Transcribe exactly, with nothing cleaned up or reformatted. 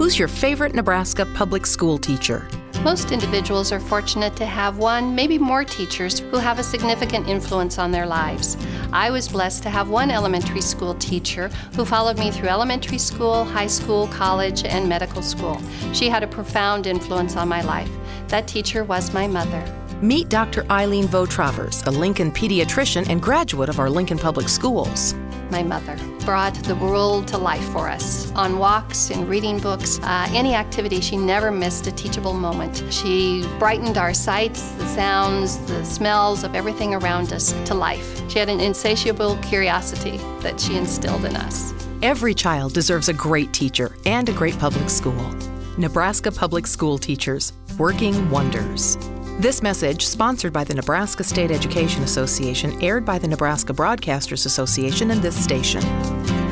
Who's your favorite Nebraska public school teacher? Most individuals are fortunate to have one, maybe more teachers who have a significant influence on their lives. I was blessed to have one elementary school teacher who followed me through elementary school, high school, college, and medical school. She had a profound influence on my life. That teacher was my mother. Meet Doctor Eileen Votravers, a Lincoln pediatrician and graduate of our Lincoln Public Schools. My mother brought the world to life for us. On walks, in reading books, uh, any activity, she never missed a teachable moment. She brightened our sights, the sounds, the smells of everything around us to life. She had an insatiable curiosity that she instilled in us. Every child deserves a great teacher and a great public school. Nebraska Public School Teachers, working wonders. This message, sponsored by the Nebraska State Education Association, aired by the Nebraska Broadcasters Association and this station.